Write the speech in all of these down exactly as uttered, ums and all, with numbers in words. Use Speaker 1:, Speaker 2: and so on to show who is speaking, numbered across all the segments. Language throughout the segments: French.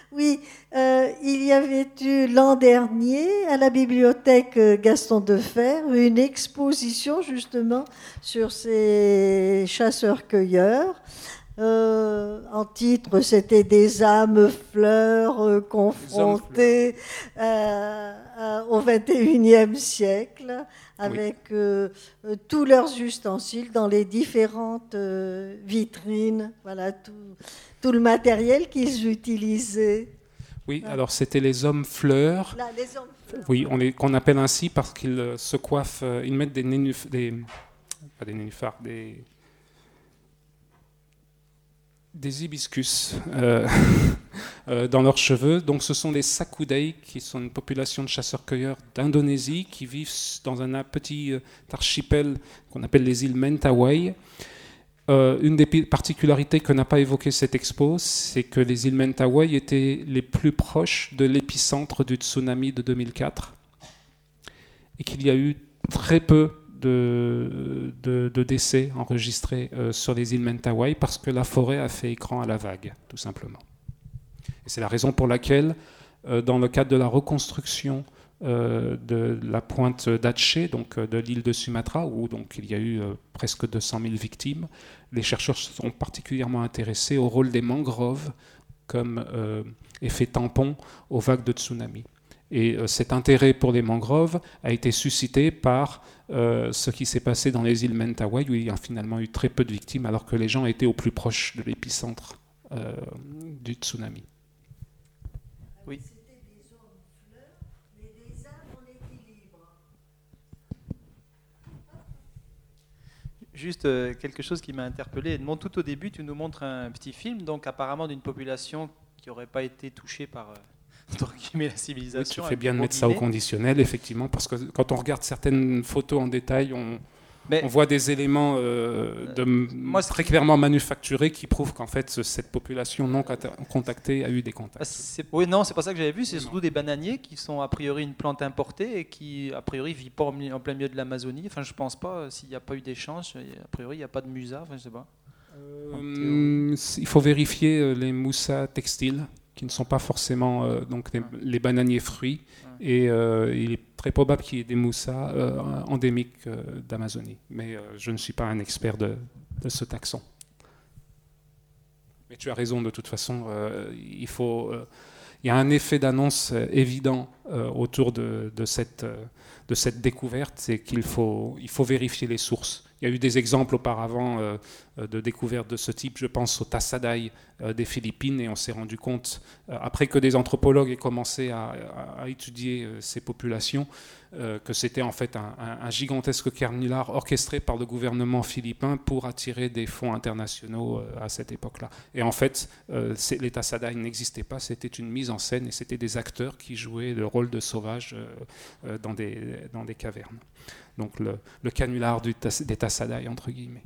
Speaker 1: Oui, euh, il y avait eu l'an dernier à la bibliothèque Gaston Defferre une exposition justement sur ces chasseurs-cueilleurs. Euh, en titre, c'était des âmes fleurs euh, confrontées euh, euh, au vingt et unième siècle, avec oui. euh, euh, tous leurs ustensiles dans les différentes euh, vitrines, voilà tout, tout le matériel qu'ils utilisaient.
Speaker 2: Oui, ah. Alors c'était les hommes fleurs.
Speaker 1: Là, les hommes fleurs.
Speaker 2: Oui, on les, qu'on appelle ainsi parce qu'ils se coiffent, ils mettent des nénuphars, des, pas des nénuphars, des des hibiscus euh, euh, dans leurs cheveux. Donc ce sont les Sakudai, qui sont une population de chasseurs-cueilleurs d'Indonésie, qui vivent dans un petit archipel qu'on appelle les îles Mentawai. Euh, une des particularités que n'a pas évoqué cette expo, c'est que les îles Mentawai étaient les plus proches de l'épicentre du tsunami de deux mille quatre et qu'il y a eu très peu De, de, de décès enregistrés euh, sur les îles Mentawai parce que la forêt a fait écran à la vague, tout simplement. Et c'est la raison pour laquelle, euh, dans le cadre de la reconstruction euh, de la pointe d'Aceh, donc euh, de l'île de Sumatra, où donc, il y a eu euh, presque deux cent mille victimes, les chercheurs se sont particulièrement intéressés au rôle des mangroves comme euh, effet tampon aux vagues de tsunami. Et euh, cet intérêt pour les mangroves a été suscité par euh, ce qui s'est passé dans les îles Mentawai, où il y a finalement eu très peu de victimes, alors que les gens étaient au plus proche de l'épicentre euh, du tsunami.
Speaker 1: Oui. C'était des hommes fleurs, mais des âmes en équilibre.
Speaker 3: Juste euh, quelque chose qui m'a interpellé. Tout au début, tu nous montres un petit film, donc apparemment d'une population qui n'aurait pas été touchée par... Euh la civilisation.
Speaker 2: Oui, tu fais bien de mettre ça au conditionnel, effectivement, parce que quand on regarde certaines photos en détail, on, on voit des éléments euh, de, moi, très clairement manufacturés qui prouvent qu'en fait cette population non contactée a eu des contacts.
Speaker 3: C'est, oui, non, c'est pas ça que j'avais vu. C'est oui, surtout non. Des bananiers qui sont a priori une plante importée et qui a priori vivent pas en plein milieu de l'Amazonie. Enfin, je pense pas. S'il n'y a pas eu d'échange, a priori il n'y a pas de musa. Enfin, je sais pas.
Speaker 2: Euh, il faut vérifier les moussas textiles, qui ne sont pas forcément euh, donc les, les bananiers fruits, ouais. et euh, il est très probable qu'il y ait des moussas euh, endémiques euh, d'Amazonie. Mais euh, je ne suis pas un expert de, de ce taxon. Mais tu as raison, de toute façon, euh, il faut, euh, il y a un effet d'annonce évident euh, autour de, de, cette, de cette découverte, c'est qu'il faut, il faut vérifier les sources. Il y a eu des exemples auparavant euh, de découvertes de ce type. Je pense au Tassadai euh, des Philippines, et on s'est rendu compte, euh, après que des anthropologues aient commencé à, à, à étudier euh, ces populations, euh, que c'était en fait un, un, un gigantesque canular orchestré par le gouvernement philippin pour attirer des fonds internationaux euh, à cette époque-là. Et en fait, euh, les Tassadai n'existaient pas, c'était une mise en scène, et c'était des acteurs qui jouaient le rôle de sauvages euh, euh, dans, des, dans des cavernes. Donc le, le canular du tas, des Tassadai, entre guillemets.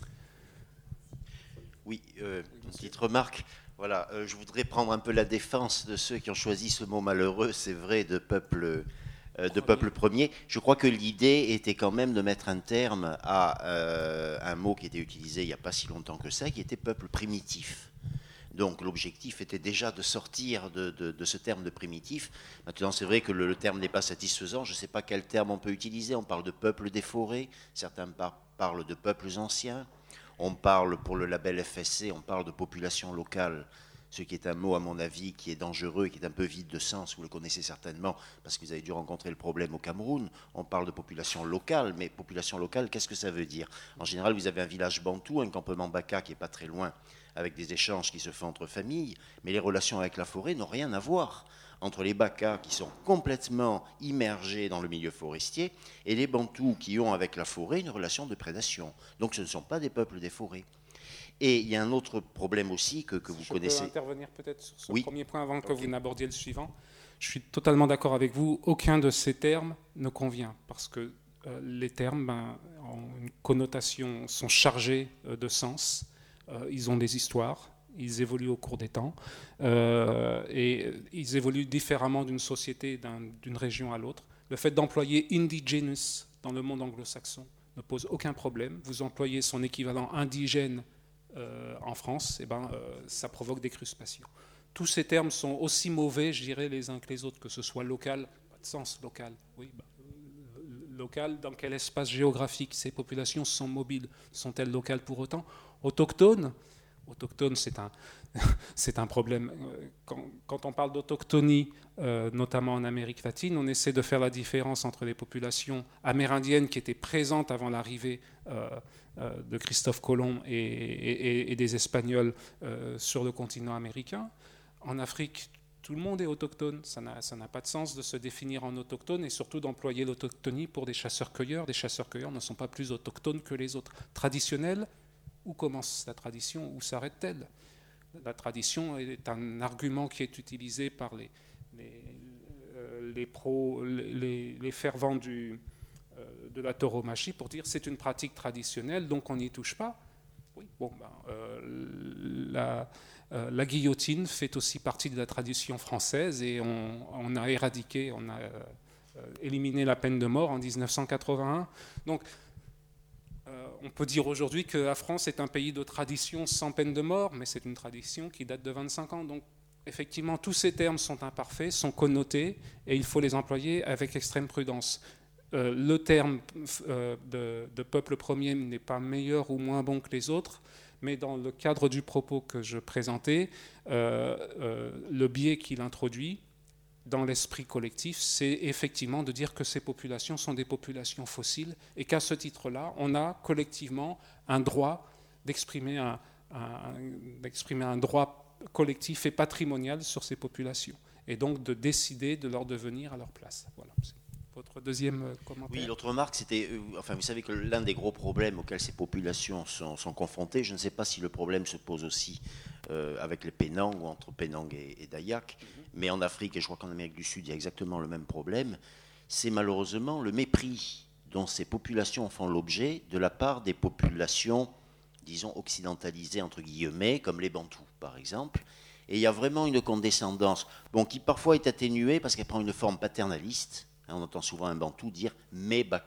Speaker 4: Oui, euh, une petite remarque. Voilà, euh, je voudrais prendre un peu la défense de ceux qui ont choisi ce mot malheureux, c'est vrai, de peuple, euh, de peuple premier. Je crois que l'idée était quand même de mettre un terme à euh, un mot qui était utilisé il n'y a pas si longtemps que ça, qui était peuple primitif. Donc l'objectif était déjà de sortir de, de, de ce terme de primitif. Maintenant, c'est vrai que le, le terme n'est pas satisfaisant. Je ne sais pas quel terme on peut utiliser. On parle de peuple des forêts. Certains par, parlent de peuples anciens. On parle, pour le label F S C, on parle de population locale, ce qui est un mot, à mon avis, qui est dangereux et qui est un peu vide de sens. Vous le connaissez certainement, parce que vous avez dû rencontrer le problème au Cameroun. On parle de population locale, mais population locale, qu'est-ce que ça veut dire? En général, vous avez un village bantou, un campement baka qui n'est pas très loin, avec des échanges qui se font entre familles, mais les relations avec la forêt n'ont rien à voir entre les Bakas qui sont complètement immergés dans le milieu forestier et les Bantous qui ont avec la forêt une relation de prédation. Donc ce ne sont pas des peuples des forêts. Et il y a un autre problème aussi que, que vous
Speaker 2: Je
Speaker 4: connaissez.
Speaker 2: Je peux intervenir peut-être sur ce
Speaker 4: oui.
Speaker 2: premier point avant que
Speaker 4: okay.
Speaker 2: vous n'abordiez le suivant. Je suis totalement d'accord avec vous. Aucun de ces termes ne convient parce que euh, les termes ben, ont une connotation, sont chargés euh, de sens. Euh, ils ont des histoires. Ils évoluent au cours des temps euh, et ils évoluent différemment d'une société, d'un, d'une région à l'autre. Le fait d'employer indigenous dans le monde anglo-saxon ne pose aucun problème. Vous employez son équivalent indigène euh, en France, et ben, euh, ça provoque des crispations. tous ces termes sont aussi mauvais, je dirais, les uns que les autres, que ce soit local, pas de sens local, oui, bah, local, dans quel espace géographique ces populations sont mobiles, sont-elles locales pour autant? Autochtones, autochtones, c'est un, c'est un problème. Quand, quand on parle d'autochtonie, euh, notamment en Amérique latine, on essaie de faire la différence entre les populations amérindiennes qui étaient présentes avant l'arrivée euh, euh, de Christophe Colomb et, et, et des Espagnols euh, sur le continent américain. En Afrique, tout le monde est autochtone. Ça n'a, ça n'a pas de sens de se définir en autochtone et surtout d'employer l'autochtonie pour des chasseurs-cueilleurs. Des chasseurs-cueilleurs ne sont pas plus autochtones que les autres. Traditionnels, où commence la tradition? Où s'arrête-t-elle? La tradition est un argument qui est utilisé par les, les, euh, les, pros, les, les fervents du, euh, de la tauromachie pour dire c'est une pratique traditionnelle, donc on n'y touche pas. Oui, bon, ben, euh, la, euh, la guillotine fait aussi partie de la tradition française et on, on a éradiqué, on a euh, éliminé la peine de mort en dix-neuf cent quatre-vingt-un. Donc, euh, on peut dire aujourd'hui que la France est un pays de tradition sans peine de mort, mais c'est une tradition qui date de vingt-cinq ans. Donc, effectivement, tous ces termes sont imparfaits, sont connotés, et il faut les employer avec extrême prudence. Euh, le terme euh, de, de peuple premier n'est pas meilleur ou moins bon que les autres, mais dans le cadre du propos que je présentais, euh, euh, le biais qu'il introduit dans l'esprit collectif, c'est effectivement de dire que ces populations sont des populations fossiles et qu'à ce titre-là, on a collectivement un droit d'exprimer un, un, d'exprimer un droit collectif et patrimonial sur ces populations et donc de décider de leur devenir à leur place. Voilà. Votre deuxième commentaire.
Speaker 4: Oui, l'autre remarque, c'était, euh, enfin, vous savez que l'un des gros problèmes auxquels ces populations sont, sont confrontées, je ne sais pas si le problème se pose aussi euh, avec les Pénang ou entre Pénang et, et Dayak, mm-hmm. mais en Afrique, et je crois qu'en Amérique du Sud, il y a exactement le même problème, c'est malheureusement le mépris dont ces populations font l'objet de la part des populations, disons, occidentalisées, entre guillemets, comme les Bantous, par exemple. Et il y a vraiment une condescendance, bon, qui parfois est atténuée parce qu'elle prend une forme paternaliste. On entend souvent un Bantou dire « mes baka ».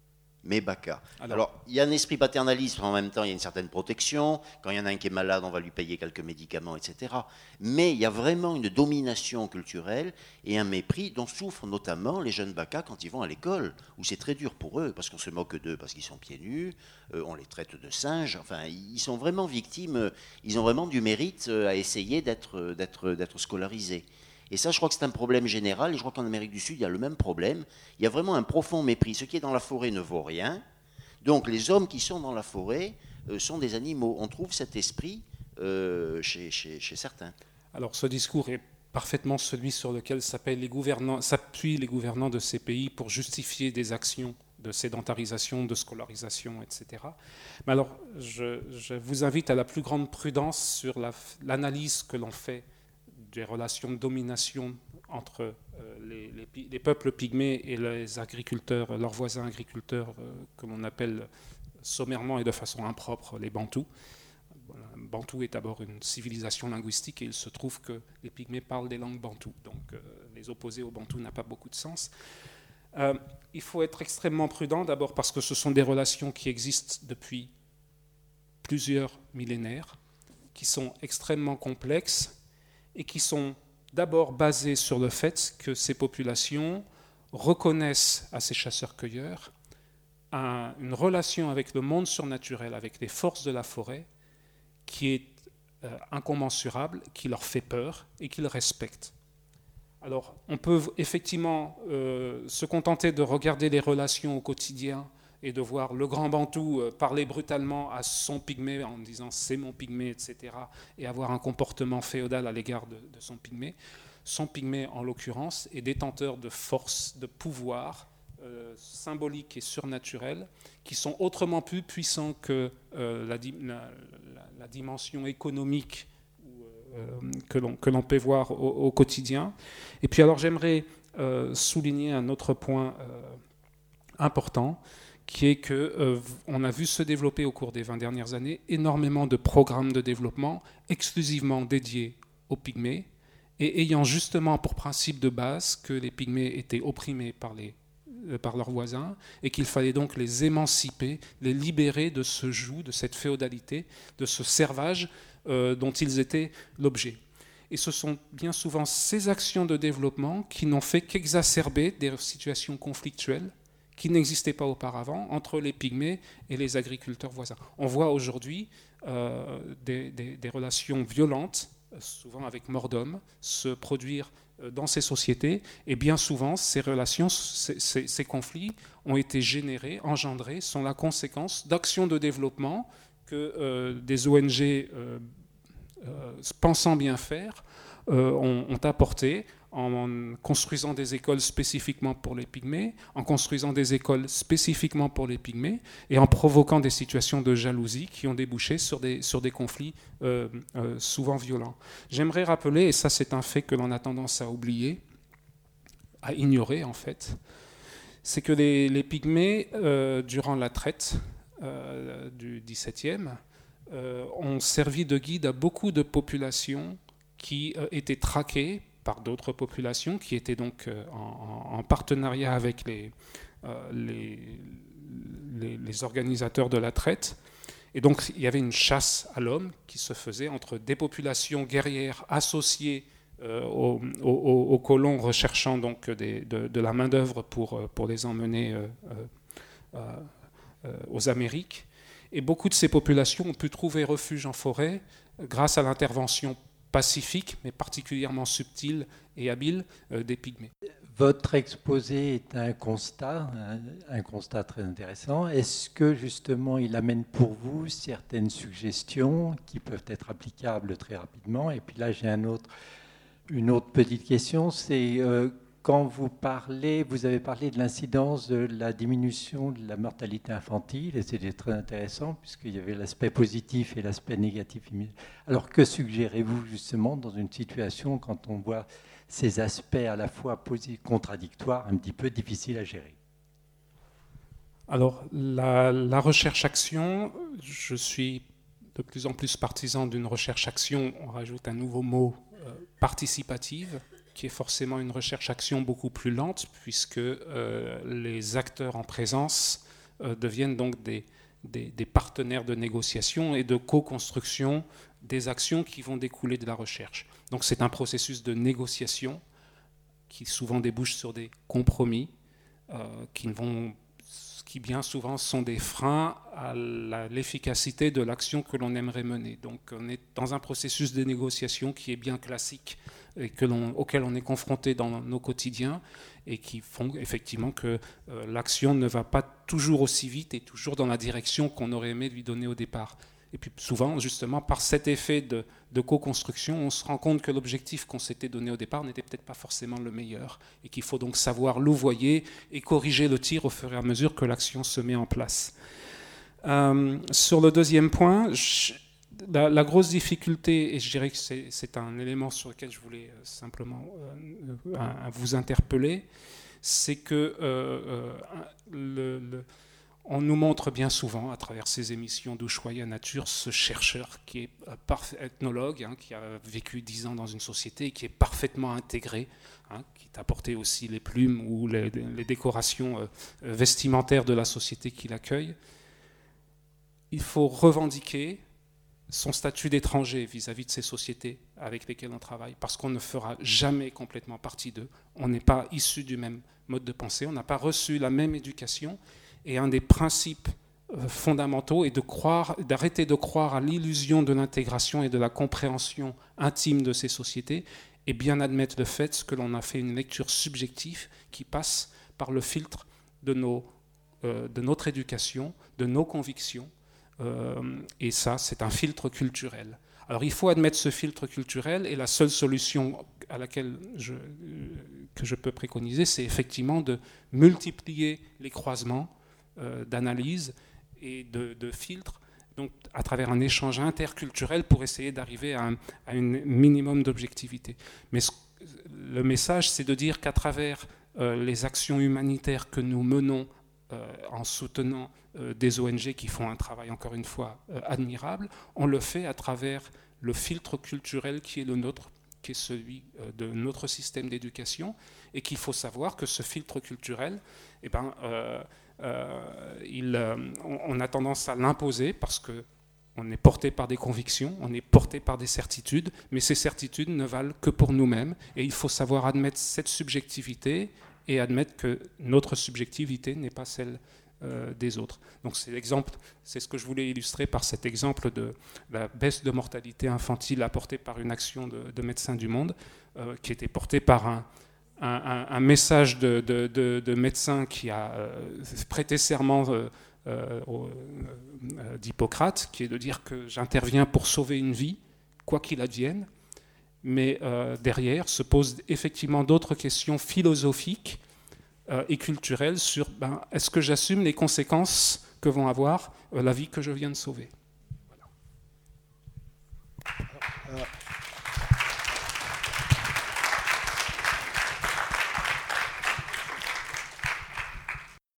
Speaker 4: Mes baka. Alors, Alors, il y a un esprit paternaliste, en même temps, il y a une certaine protection. Quand il y en a un qui est malade, on va lui payer quelques médicaments, et cetera. Mais il y a vraiment une domination culturelle et un mépris dont souffrent notamment les jeunes baka quand ils vont à l'école, où c'est très dur pour eux, parce qu'on se moque d'eux, parce qu'ils sont pieds nus, euh, on les traite de singes. Enfin, ils sont vraiment victimes, ils ont vraiment du mérite à essayer d'être, d'être, d'être scolarisés. Et ça, je crois que c'est un problème général, et je crois qu'en Amérique du Sud, il y a le même problème. Il y a vraiment un profond mépris. Ce qui est dans la forêt ne vaut rien. Donc les hommes qui sont dans la forêt euh, sont des animaux. On trouve cet esprit euh, chez, chez, chez certains.
Speaker 2: Alors ce discours est parfaitement celui sur lequel s'appuient les gouvernants, s'appuient les gouvernants de ces pays pour justifier des actions de sédentarisation, de scolarisation, et cetera. Mais alors, je, je vous invite à la plus grande prudence sur la, l'analyse que l'on fait des relations de domination entre euh, les, les, les peuples pygmées et les agriculteurs, leurs voisins agriculteurs, euh, que l'on appelle sommairement et de façon impropre les Bantous. Voilà, Bantou est d'abord une civilisation linguistique et il se trouve que les pygmées parlent des langues bantoues. Donc euh, les opposer aux Bantous n'a pas beaucoup de sens. Euh, il faut être extrêmement prudent, d'abord parce que ce sont des relations qui existent depuis plusieurs millénaires, qui sont extrêmement complexes, et qui sont d'abord basées sur le fait que ces populations reconnaissent à ces chasseurs-cueilleurs un, une relation avec le monde surnaturel, avec les forces de la forêt, qui est euh, incommensurable, qui leur fait peur et qu'ils respectent. Alors, on peut effectivement euh, se contenter de regarder les relations au quotidien et de voir le grand Bantou parler brutalement à son pygmée en disant « c'est mon pygmée », et cetera, et avoir un comportement féodal à l'égard de, de son pygmée. Son pygmée, en l'occurrence, est détenteur de forces, de pouvoirs euh, symboliques et surnaturels qui sont autrement plus puissants que euh, la, la, la, la dimension économique euh, que, l'on, que l'on peut voir au, au quotidien. Et puis alors j'aimerais euh, souligner un autre point euh, important, qui est qu'on euh, a vu se développer au cours des vingt dernières années énormément de programmes de développement exclusivement dédiés aux pygmées et ayant justement pour principe de base que les pygmées étaient opprimés par, les, euh, par leurs voisins et qu'il fallait donc les émanciper, les libérer de ce joug, de cette féodalité, de ce servage euh, dont ils étaient l'objet. Et ce sont bien souvent ces actions de développement qui n'ont fait qu'exacerber des situations conflictuelles qui n'existaient pas auparavant entre les pygmées et les agriculteurs voisins. On voit aujourd'hui euh, des, des, des relations violentes, souvent avec mort d'homme, se produire dans ces sociétés, et bien souvent, ces relations, ces, ces, ces conflits ont été générés, engendrés, sont la conséquence d'actions de développement que euh, des O N G euh, euh, pensant bien faire euh, ont, ont apporté en construisant des écoles spécifiquement pour les pygmées, en construisant des écoles spécifiquement pour les pygmées, et en provoquant des situations de jalousie qui ont débouché sur des, sur des conflits euh, euh, souvent violents. J'aimerais rappeler, et ça c'est un fait que l'on a tendance à oublier, à ignorer en fait, c'est que les, les pygmées, euh, durant la traite euh, du dix-septième, euh, ont servi de guide à beaucoup de populations qui euh, étaient traquées par d'autres populations qui étaient donc en, en partenariat avec les, euh, les, les, les organisateurs de la traite. Et donc il y avait une chasse à l'homme qui se faisait entre des populations guerrières associées euh, aux, aux, aux colons recherchant donc des, de, de la main-d'œuvre pour, pour les emmener euh, euh, euh, aux Amériques. Et beaucoup de ces populations ont pu trouver refuge en forêt grâce à l'intervention pacifique, mais particulièrement subtile et habile euh, des pygmées.
Speaker 5: Votre exposé est un constat, un, un constat très intéressant. Est-ce que justement il amène pour vous certaines suggestions qui peuvent être applicables très rapidement? Et puis là j'ai un autre, une autre petite question, c'est euh, quand vous parlez, vous avez parlé de l'incidence de la diminution de la mortalité infantile, et c'était très intéressant puisqu'il y avait l'aspect positif et l'aspect négatif. Alors que suggérez-vous justement dans une situation quand on voit ces aspects à la fois contradictoires, un petit peu difficiles à gérer?
Speaker 2: Alors la, la recherche-action, je suis de plus en plus partisan d'une recherche-action, on rajoute un nouveau mot, euh, participative, qui est forcément une recherche-action beaucoup plus lente, puisque euh, les acteurs en présence euh, deviennent donc des, des, des partenaires de négociation et de co-construction des actions qui vont découler de la recherche. Donc c'est un processus de négociation qui souvent débouche sur des compromis, euh, qui, vont, qui bien souvent sont des freins à la, l'efficacité de l'action que l'on aimerait mener. Donc on est dans un processus de négociation qui est bien classique, et que l'on, auquel on est confronté dans nos quotidiens et qui font effectivement que euh, l'action ne va pas toujours aussi vite et toujours dans la direction qu'on aurait aimé lui donner au départ. Et puis souvent, justement, par cet effet de, de co-construction, on se rend compte que l'objectif qu'on s'était donné au départ n'était peut-être pas forcément le meilleur et qu'il faut donc savoir louvoyer et corriger le tir au fur et à mesure que l'action se met en place. Euh, sur le deuxième point, je, La, la grosse difficulté, et je dirais que c'est, c'est un élément sur lequel je voulais simplement euh, euh, vous interpeller, c'est que euh, euh, le, le, on nous montre bien souvent, à travers ces émissions d'Ushuaïa Nature, ce chercheur qui est parfait, ethnologue, hein, qui a vécu dix ans dans une société et qui est parfaitement intégré, hein, qui t'a apporté aussi les plumes ou les, les décorations euh, vestimentaires de la société qui l'accueille. Il faut revendiquer son statut d'étranger vis-à-vis de ces sociétés avec lesquelles on travaille, parce qu'on ne fera jamais complètement partie d'eux. On n'est pas issu du même mode de pensée, on n'a pas reçu la même éducation, et un des principes fondamentaux est de croire, d'arrêter de croire à l'illusion de l'intégration et de la compréhension intime de ces sociétés, et bien admettre le fait que l'on a fait une lecture subjective qui passe par le filtre de, nos, euh, de notre éducation, de nos convictions. Euh, et ça, c'est un filtre culturel. Alors il faut admettre ce filtre culturel, et la seule solution à laquelle je, euh, que je peux préconiser, c'est effectivement de multiplier les croisements euh, d'analyse et de, de filtres, donc à travers un échange interculturel pour essayer d'arriver à un, à un minimum d'objectivité. Mais ce, le message, c'est de dire qu'à travers euh, les actions humanitaires que nous menons Euh, en soutenant euh, des O N G qui font un travail, encore une fois, euh, admirable, on le fait à travers le filtre culturel qui est le nôtre, qui est celui euh, de notre système d'éducation, et qu'il faut savoir que ce filtre culturel, eh ben, euh, euh, il, euh, on, on a tendance à l'imposer parce que On est porté par des convictions, on est porté par des certitudes, mais ces certitudes ne valent que pour nous-mêmes. Et il faut savoir admettre cette subjectivité et admettre que notre subjectivité n'est pas celle euh, des autres. Donc c'est l'exemple, c'est ce que je voulais illustrer par cet exemple de la baisse de mortalité infantile apportée par une action de, de Médecins du Monde, euh, qui était portée par un, un, un, un message de, de, de, de médecin qui a euh, prêté serment euh, Euh, euh, d'Hippocrate, qui est de dire que j'interviens pour sauver une vie, quoi qu'il advienne, mais euh, derrière se posent effectivement d'autres questions philosophiques euh, et culturelles sur ben, est-ce que j'assume les conséquences que vont avoir euh, la vie que je viens de sauver. Voilà.
Speaker 6: Alors, euh...